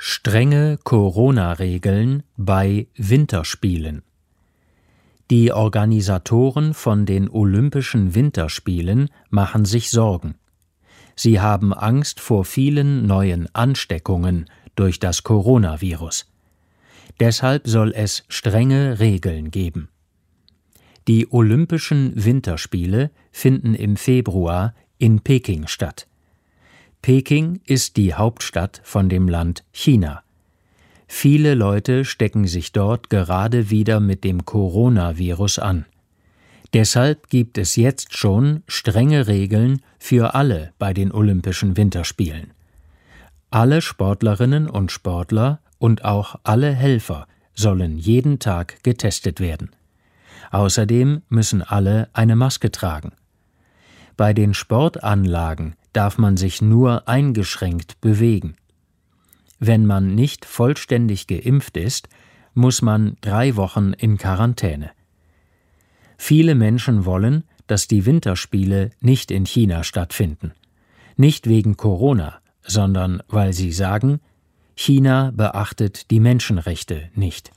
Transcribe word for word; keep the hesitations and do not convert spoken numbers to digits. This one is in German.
Strenge Corona-Regeln bei Winterspielen. Die Organisatoren von den Olympischen Winterspielen machen sich Sorgen. Sie haben Angst vor vielen neuen Ansteckungen durch das Coronavirus. Deshalb soll es strenge Regeln geben. Die Olympischen Winterspiele finden im Februar in Peking statt. Peking ist die Hauptstadt von dem Land China. Viele Leute stecken sich dort gerade wieder mit dem Coronavirus an. Deshalb gibt es jetzt schon strenge Regeln für alle bei den Olympischen Winterspielen. Alle Sportlerinnen und Sportler und auch alle Helfer sollen jeden Tag getestet werden. Außerdem müssen alle eine Maske tragen. Bei den Sportanlagen darf man sich nur eingeschränkt bewegen. Wenn man nicht vollständig geimpft ist, muss man drei Wochen in Quarantäne. Viele Menschen wollen, dass die Winterspiele nicht in China stattfinden. Nicht wegen Corona, sondern weil sie sagen, China beachtet die Menschenrechte nicht.